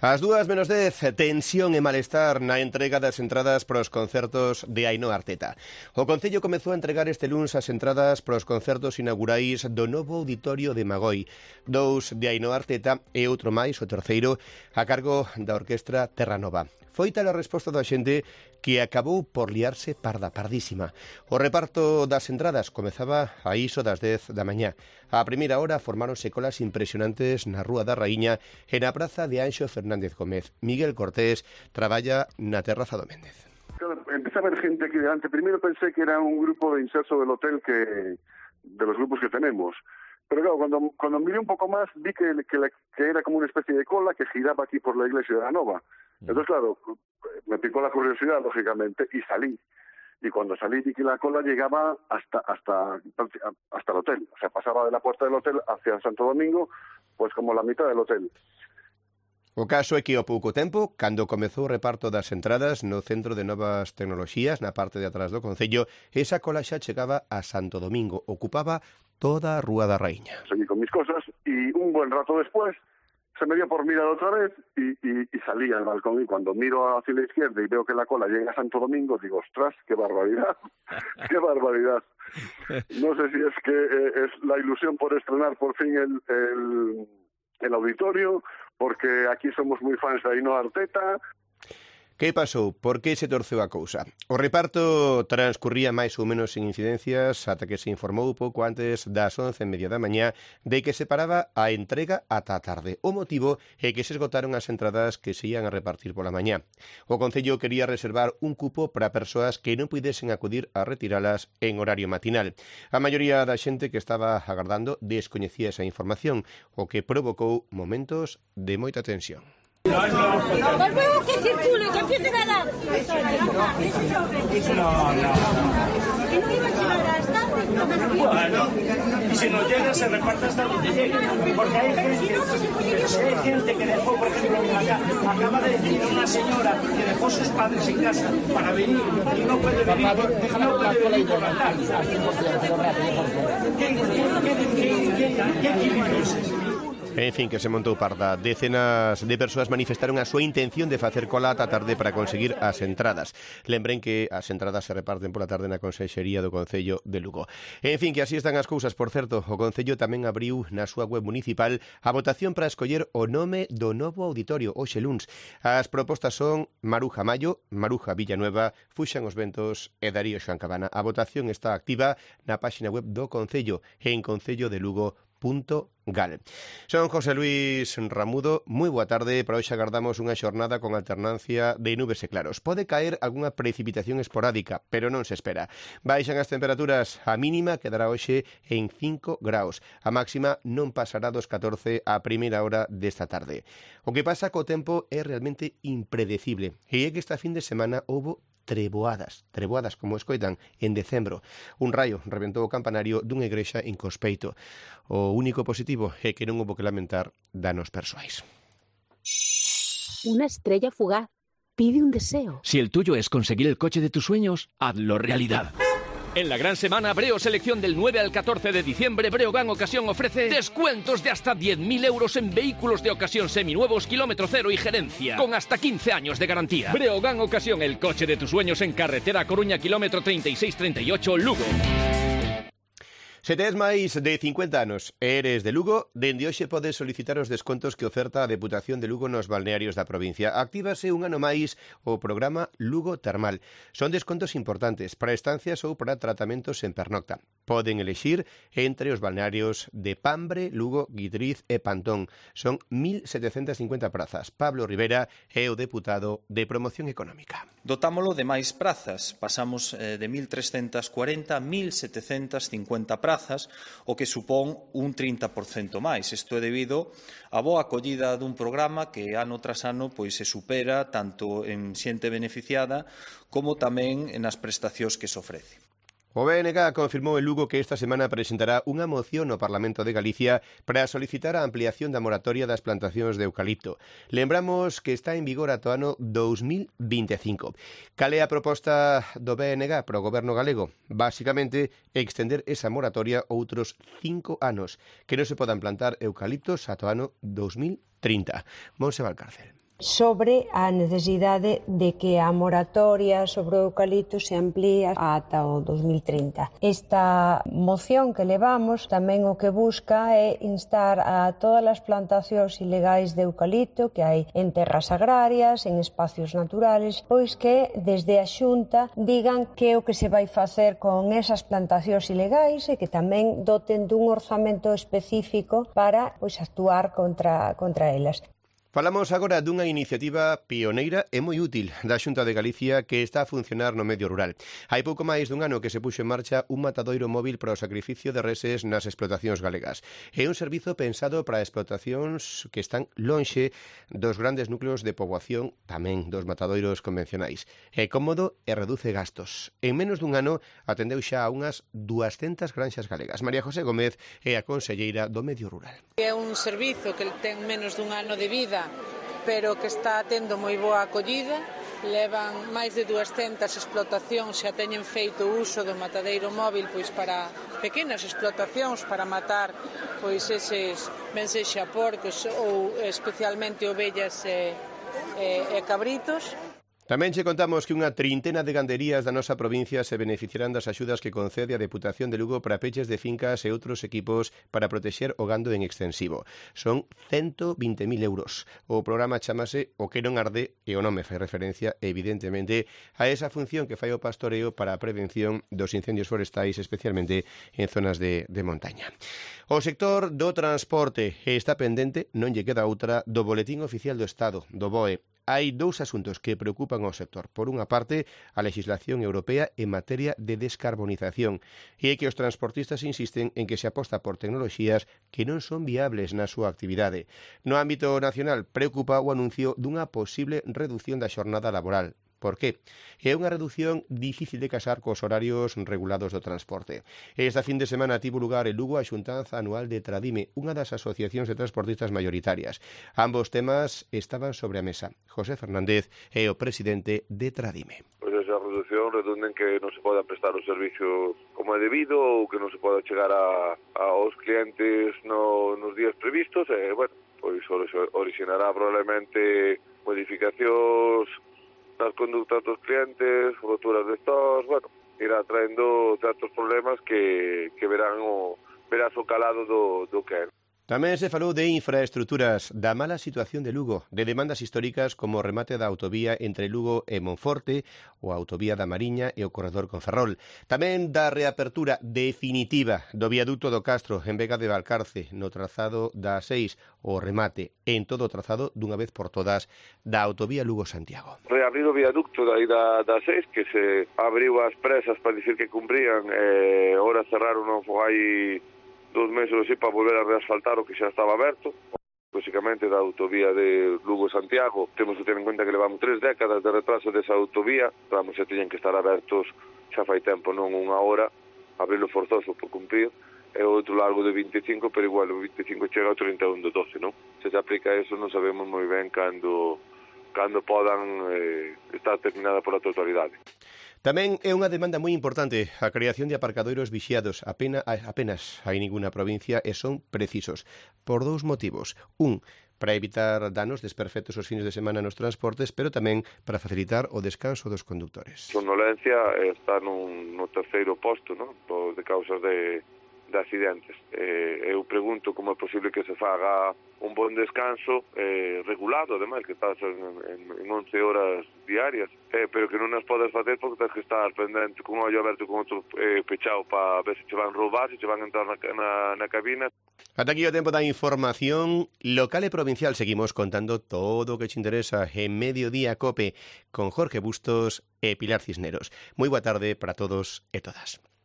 Ás 2:10, tensión e malestar na entrega das entradas para os concertos de Ainhoa Arteta. O Concello comezou a entregar este luns as entradas para os concertos inaugurais do novo auditorio de Magoi. 2 de Ainhoa Arteta e outro máis, o terceiro, a cargo da Orquestra Terra Nova. Foi tal a resposta da xente que acabou por liarse pardísima. O reparto das entradas comezaba a iso das 10 da mañá. A primeira hora formáronse colas impresionantes na Rúa da Raíña e na praza de Anxo Fernández Gómez. Miguel Cortés traballa na terraza do Méndez. Empecé a ver gente aquí delante. Primero pensé que era un grupo de inserso del hotel de los grupos que tenemos. Pero claro, cuando miré un poco más, vi que era como una especie de cola que giraba aquí por la iglesia de la Nova. Entonces, claro, me picó la curiosidad, lógicamente, y salí. Y cuando salí, vi que la cola llegaba hasta el hotel. O sea, pasaba de la puerta del hotel hacia Santo Domingo, pues como la mitad del hotel. O caso é que ao pouco tempo, cando comezou o reparto das entradas no Centro de Novas Tecnoloxías, na parte de atrás do Concello, esa cola xa chegaba a Santo Domingo, ocupaba toda a Rúa da Raíña. Seguí con mis cosas y un buen rato después se me dio por mirar otra vez y salí al balcón, y cuando miro hacia la izquierda y veo que la cola llega a Santo Domingo, digo, ostras, qué barbaridad, qué barbaridad. No sé si es que es la ilusión por estrenar por fin el auditorio, porque aquí somos moi fans de Ainhoa Arteta. Que pasou? Por que se torceu a cousa? O reparto transcurría máis ou menos sin incidencias ata que se informou pouco antes das 11:30 da mañá de que se paraba a entrega ata a tarde. O motivo é que se esgotaron as entradas que se ian a repartir pola mañá. O Concello quería reservar un cupo para persoas que non puidesen acudir a retiralas en horario matinal. A maioría da xente que estaba agardando descoñecía esa información, o que provocou momentos de moita tensión. Volvemos que circule, que empiecen a dar. Bueno, y si no llega se reparte hasta donde llegue, porque hay gente que dejó, por ejemplo, acaba de decir una señora que dejó sus padres en casa para venir y no puede venir por la tarde. ¿Qué equilibrio es ese? En fin, que se montou parda. Decenas de persoas manifestaron a súa intención de facer cola ata tarde para conseguir as entradas. Lembren que as entradas se reparten pola tarde na Consellería do Concello de Lugo. En fin, que así están as cousas. Por certo, o Concello tamén abriu na súa web municipal a votación para escoller o nome do novo auditorio hoxe luns. As propostas son Maruja Mayo, Maruja Villanueva, Fuxan os Ventos e Darío Xoán Cabana. A votación está activa na páxina web do Concello en concellodelugo.gal. Son José Luis Ramudo, moi boa tarde. Para hoxe agardamos unha xornada con alternancia de nubes e claros. Pode caer algunha precipitación esporádica, pero non se espera. Baixan as temperaturas, a mínima quedará hoxe en 5 graus. A máxima non pasará dos 14 a primeira hora desta tarde. O que pasa co tempo é realmente impredecible, e é que esta fin de semana houbo treboadas como escoitan en decembro. Un raio rebentou o campanario dunha igrexa en Cospeito. O único positivo é que non houbo que lamentar danos persoais. Una estrella fugaz pide un deseo. Si el tuyo es conseguir el coche de tus sueños, hazlo realidad. En la gran semana Breo Selección del 9 al 14 de diciembre, Breogán Ocasión ofrece descuentos de hasta 10.000 euros en vehículos de ocasión seminuevos, kilómetro cero y gerencia, con hasta 15 años de garantía. Breogán Ocasión, el coche de tus sueños en carretera a Coruña, kilómetro 3638, Lugo. Se tes máis de 50 anos e eres de Lugo, dende hoxe podes solicitar os descontos que oferta a Deputación de Lugo nos balnearios da provincia. Actívase un ano máis o programa Lugo Termal. Son descontos importantes para estancias ou para tratamentos en pernocta. Poden elexir entre os balnearios de Pambre, Lugo, Guidriz e Pantón. Son 1.750 prazas. Pablo Rivera é o deputado de Promoción Económica. Dotámolo de máis prazas. Pasamos de 1.340 a 1.750 prazas, o que supón un 30% máis. Isto é debido á boa acollida dun programa que ano tras ano pois se supera tanto en xente beneficiada como tamén nas prestacións que se ofrece. O BNG confirmou en Lugo que esta semana presentará unha moción no Parlamento de Galicia para solicitar a ampliación da moratoria das plantacións de eucalipto. Lembramos que está en vigor ata o ano 2025. Cal é a proposta do BNG para o goberno galego? Básicamente, extender esa moratoria outros 5 anos, que non se podan plantar eucaliptos ata o ano 2030. Monse Valcárcel. sobre a necesidade de que a moratoria sobre o eucalipto se amplíe ata o 2030. Esta moción que levamos tamén o que busca é instar a todas as plantacións ilegais de eucalipto que hai en terras agrarias, en espacios naturales, pois que desde a Xunta digan que é o que se vai facer con esas plantacións ilegais e que tamén doten dun orzamento específico para actuar contra elas. Falamos agora dunha iniciativa pioneira e moi útil da Xunta de Galicia que está a funcionar no medio rural. Hai pouco máis dun ano que se puxo en marcha un matadoiro móvil para o sacrificio de reses nas explotacións galegas. É un servizo pensado para explotacións que están lonxe dos grandes núcleos de poboación, tamén dos matadoiros convencionais. É cómodo e reduce gastos. En menos dun ano atendeu xa a unhas 200 granxas galegas. María José Gómez é a conselleira do medio rural. É un servizo que ten menos dun ano de vida, pero que está tendo moi boa acollida. Levan máis de 200 explotacións xa teñen feito uso do matadeiro móvil pois para pequenas explotacións para matar pois eses ben sexa porcos ou especialmente ovellas e cabritos. Tamén che contamos que unha trintena de ganderías da nosa provincia se beneficiarán das axudas que concede a Deputación de Lugo para peches de fincas e outros equipos para protexer o gando en extensivo. Son 120.000 euros. O programa chamase O que non arde e o nome fai referencia, evidentemente, a esa función que fai o pastoreo para a prevención dos incendios forestais, especialmente en zonas de montaña. O sector do transporte está pendente, non lle queda outra, do Boletín Oficial do Estado, do BOE. Hai dous asuntos que preocupan ao sector. Por unha parte, a legislación europea en materia de descarbonización. E é que os transportistas insisten en que se aposta por tecnoloxías que non son viables na súa actividade. No ámbito nacional, preocupa o anuncio dunha posible reducción da xornada laboral. Por qué? É unha reducción difícil de casar cos horarios regulados do transporte. Esta fin de semana tivo lugar en Lugo a xuntanza anual de Tradime, unha das asociacións de transportistas maioritarias. Ambos temas estaban sobre a mesa. José Fernández é o presidente de Tradime. Pois esa reducción redunda en que non se poda prestar o servicio como é debido ou que non se poda chegar aos clientes nos días previstos e, bueno, pois originará probablemente modificacións nas conductas dos clientes, roturas de stocks, bueno, irá traendo certos problemas que verás o calado do que é. Tamén se falou de infraestructuras, da mala situación de Lugo, de demandas históricas como o remate da autovía entre Lugo e Monforte, ou a autovía da Mariña e o corredor con Ferrol. Tamén da reapertura definitiva do viaducto do Castro en Vega de Valcarce, no trazado da 6, o remate en todo o trazado dunha vez por todas da autovía Lugo-Santiago. Reabrir o viaducto da 6, que se abriu as presas para dicir que cumprían, ahora cerraron non foi 2 meses así para volver a reasfaltar o que xa estaba aberto. Básicamente da autovía de Lugo-Santiago temos que ter en conta que levamos 3 décadas de retraso desa autovía, vamos, xa teñen que estar abertos xa fai tempo, non unha hora, abrilo forzoso por cumprir, e outro largo de 25, pero igual o 25 chega ao 31 do 12, non? Se se aplica eso non sabemos moi ben cando podan estar terminada por a totalidade. Tamén é unha demanda moi importante a creación de aparcadoiros vixiados. Apenas hai ninguna provincia e son precisos, por 2 motivos. Un, para evitar danos desperfectos os fines de semana nos transportes, pero tamén para facilitar o descanso dos condutores. Somnolencia está no terceiro posto, non? De causas de accidentes. Eu pregunto como é posible que se faga un bon descanso regulado, ademais, que estás en 11 horas diarias, pero que non as podes facer porque tens que estar pendente con un ollo aberto con outro pechado para ver se che van roubar, se che van entrar na cabina. Ata aquí o tempo da información local e provincial. Seguimos contando todo o que te interesa en Mediodía Cope con Jorge Bustos e Pilar Cisneros. Moi boa tarde para todos e todas.